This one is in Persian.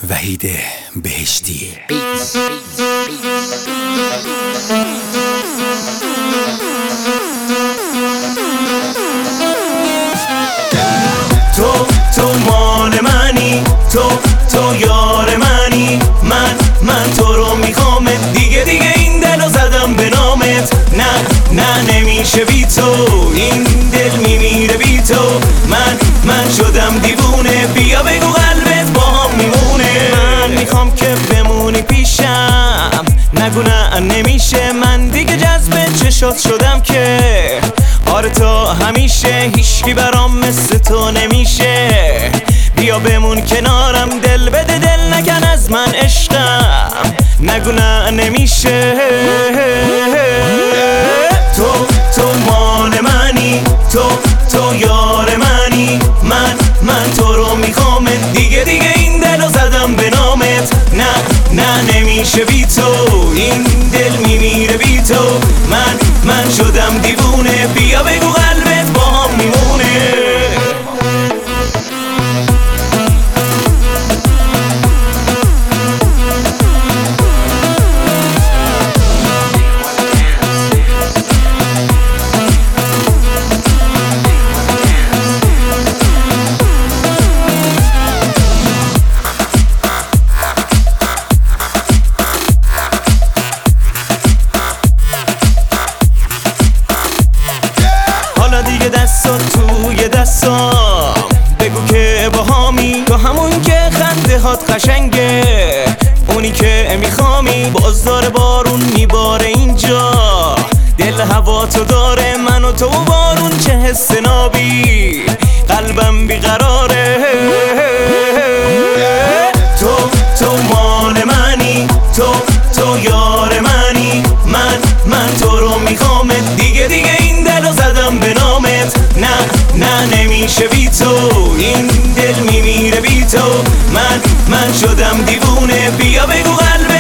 وحید بهشتی. تو مال منی، تو یار منی، من تو رو میخوام، دیگه این دلو زدم به نامت. نه نمیشه بی تو، این دل میمیره بی تو. من شدم دیوونه، بیا بگو قلبت با هم میمونه. من میخوام که بمونی پیشم، نگو نه نمیشه. من دیگه جذب چشات شدم که آره تا همیشه، هیچکی برام مثل تو نمیشه. بیا بمون کنارم، دل بده دل نکن از من عشقم، نگو نه نمیشه. تو مال منی، تو یار منی، من تو رو میخوام، دیگه این دلو زدم به نامت. نه نمیشه بی تو، این دل میمیره بی تو. من شدم دیوونه، بیا بگو قلبت با هم میمونه. دیگه دستات توی دستام، بگو که با هامی، تو همون که خنده هات قشنگه، اونی که میخوامی. باز داره بارون میباره اینجا، دل هوا تو داره، من و تو و بارون چه حس نابی، قلبم بیقراره. تو مال منی، تو یار منی، من تو رو میخوام، دیگه این دلو زدم به نامت. نه نمیشه بی تو، این دل میمیره بی تو. من شدم دیوونه، بیا بگو قلبت